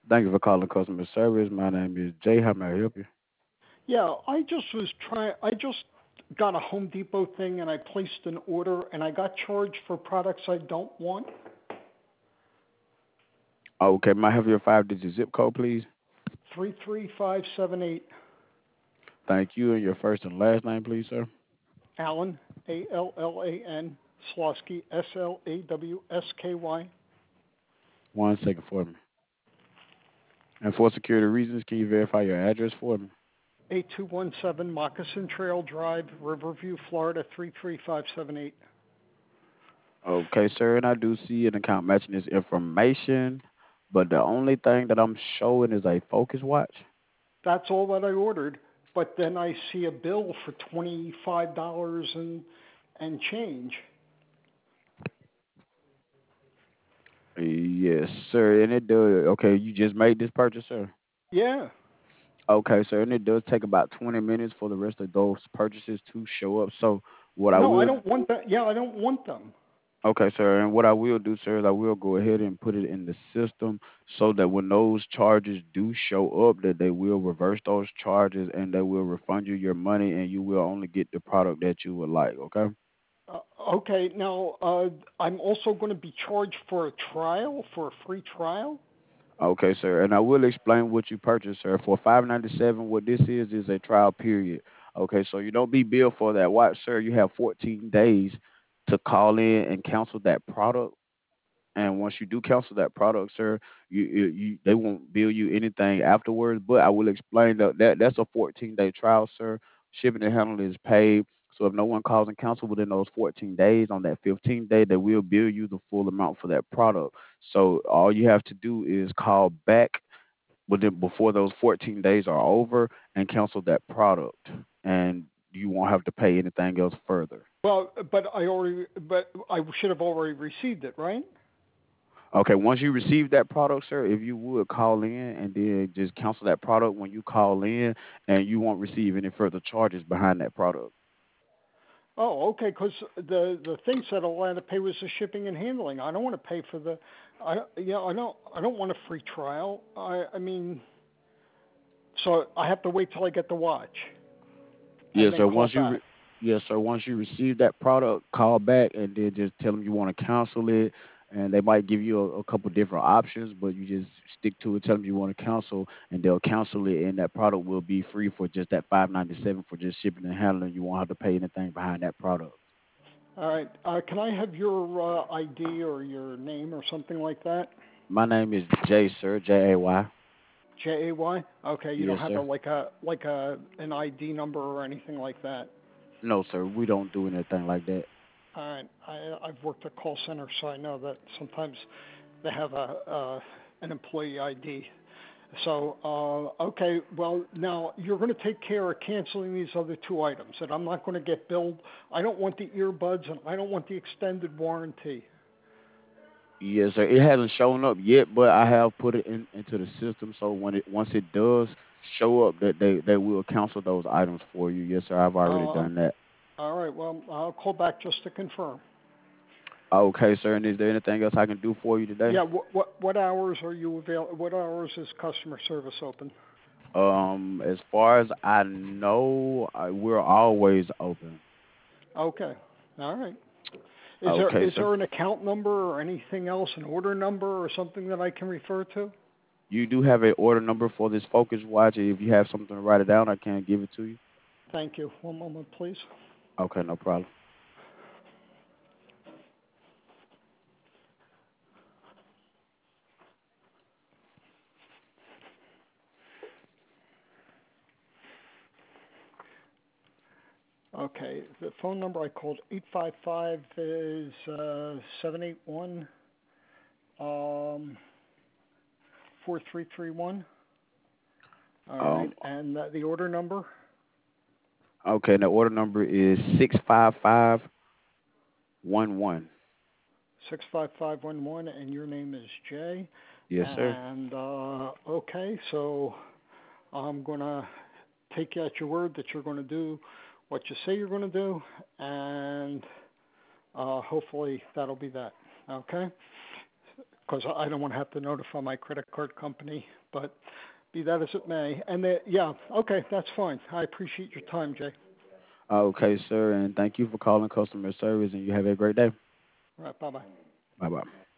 Thank you for calling customer service. My name is Jay. How may I help you? Yeah, I just got a Home Depot thing and I placed an order and I got charged for products I don't want. Okay, may I have your five-digit zip code, please? 33578. Thank you. And your first and last name, please, sir? Allen, Allan, Slawski, Slawsky. 1 second for me. And for security reasons, can you verify your address for me? 8217 Moccasin Trail Drive, Riverview, Florida 33578. Okay, sir. And I do see an account matching this information, but the only thing that I'm showing is a focus watch. That's all that I ordered, but then I see a bill for $25 and change. Yes, sir. And it does. Okay, you just made this purchase, sir. Yeah. Okay, sir. And it does take about 20 minutes for the rest of those purchases to show up. So what I No, I will don't want that. Yeah, I don't want them. Okay, sir. And what I will do, sir, is I will go ahead and put it in the system so that when those charges do show up, that they will reverse those charges and they will refund you your money and you will only get the product that you would like. Okay. Uh, okay, now I'm also going to be charged for a trial, for a free trial. Okay, sir. And I will explain what you purchased, sir. For 597, what this is a trial period. Okay, so you don't be billed for that watch, sir. You have 14 days to call in and cancel that product. And once you do cancel that product, sir, you they won't bill you anything afterwards. But I will explain that's a 14-day trial, sir. Shipping and handling is paid. So if no one calls and cancel within those 14 days, on that 15th day, they will bill you the full amount for that product. So all you have to do is call back within before those 14 days are over and cancel that product, and you won't have to pay anything else further. Well, but I should have already received it, right? Okay, once you receive that product, sir, if you would call in and then just cancel that product when you call in, and you won't receive any further charges behind that product. Oh, okay. Because the thing said all I had to pay was the shipping and handling. I don't want to pay for the. I don't want a free trial. I mean, so I have to wait till I get the watch and Yes, then sir. call back. Yes, sir. Once you receive that product, call back and then just tell them you want to cancel it, and they might give you a couple different options, but you just stick to it. Tell them you want to cancel, and they'll cancel it, and that product will be free for just that 597 for just shipping and handling. You won't have to pay anything behind that product. All right. Can I have your ID or your name or something like that? My name is Jay, sir. Jay. Jay. Okay. You don't Yes, have sir. a an ID number or anything like that. No, sir. We don't do anything like that. All right. I've worked at call center, so I know that sometimes they have a an employee ID. So, okay, well, now you're going to take care of canceling these other two items, and I'm not going to get billed. I don't want the earbuds, and I don't want the extended warranty. Yes, sir. It hasn't shown up yet, but I have put it into the system. So once it does show up, that they will cancel those items for you. Yes, sir. I've already Uh, done that. all right, well, I'll call back just to confirm. Okay, sir. And is there anything else I can do for you today? Yeah, what hours are you What hours is customer service open? As far as I know, we're always open. Okay, all right. Okay, Is sir. there an account number or anything else, an order number or something that I can refer to? You do have a order number for this Focus watch. If you have something to write it down, I can give it to you. Thank you. One moment, please. Okay, no problem. Okay, the phone number I called 855 is 781 um 4331. All right, Um, and the order number okay, and the order number is 65511. 65511, and your name is Jay. Yes, sir. And okay, so I'm gonna take you at your word that you're going to do what you say you're going to do, and hopefully that'll be that. Okay. because I don't want to have to notify my credit card company. But be that as it may, and yeah, okay, that's fine. I appreciate your time, Jay. Okay, sir, and thank you for calling customer service, and you have a great day. All right, bye bye. Bye bye.